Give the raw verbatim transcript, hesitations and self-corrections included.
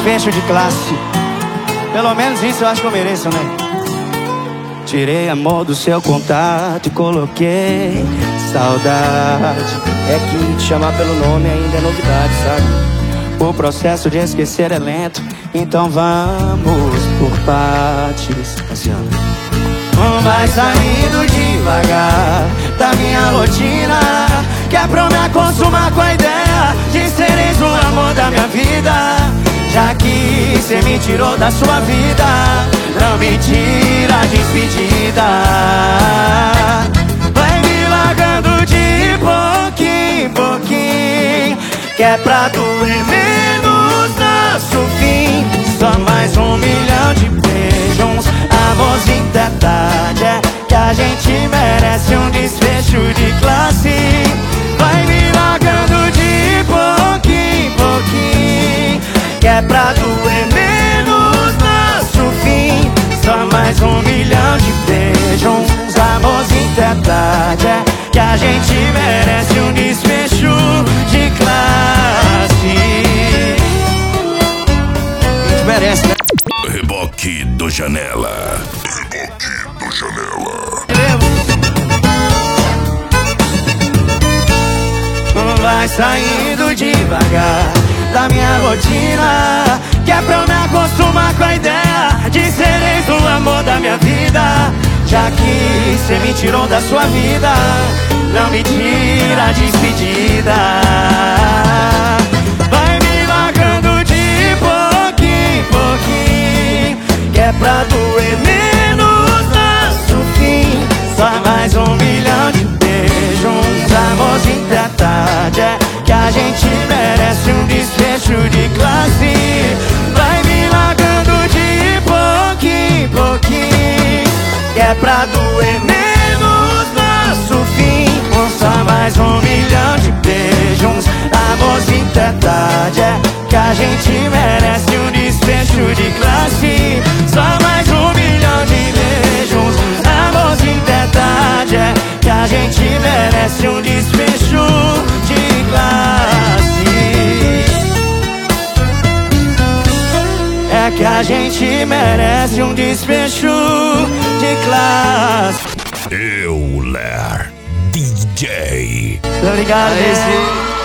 desfecho de classe. Pelo menos isso eu acho que eu mereço, né? Tirei amor do seu contato e coloquei saudade. É que te chamar pelo nome ainda é novidade, sabe? O processo de esquecer é lento, então vamos por partes. Assim, ó. Vai saindo devagar da minha rotina, que é pra eu me acostumar com a ideia de seres o amor da minha vida. Já que cê me tirou da sua vida, não me tira a despedida. Vai me largando de pouquinho em pouquinho, que é pra doer menos nosso fim. Só mais um milhão de beijos, amorzinho, verdade é que a gente merece um desfecho de classe. Vai me largando de pouquinho em pouquinho, que é pra doer menos nosso fim. Só mais um milhão de beijos, amorzinho, verdade é que a gente merece um desfecho de classe. A gente merece, né? Reboque do Janela. Reboque do Janela. Vai saindo devagar da minha rotina, que é pra eu me acostumar com a ideia de sereis o amor da minha vida. Já que cê me tirou da sua vida, não me tira a despedida. Vai me largando de pouquinho em pouquinho, que é pra doer menos nosso fim. Só mais um milhão de beijos, amorzinho, verdade é que a gente merece um desfecho de classe. Vai me largando de pouquinho em pouquinho, que é pra doer menos nosso fim. Só mais um milhão de beijos, amorzinho, verdade é que a gente merece um desfecho de classe. Só mais um milhão de beijos, amorzinho, verdade é que a gente merece um desfecho de classe. É que a gente merece um desfecho de classe. Euler D J. Obrigado, esse.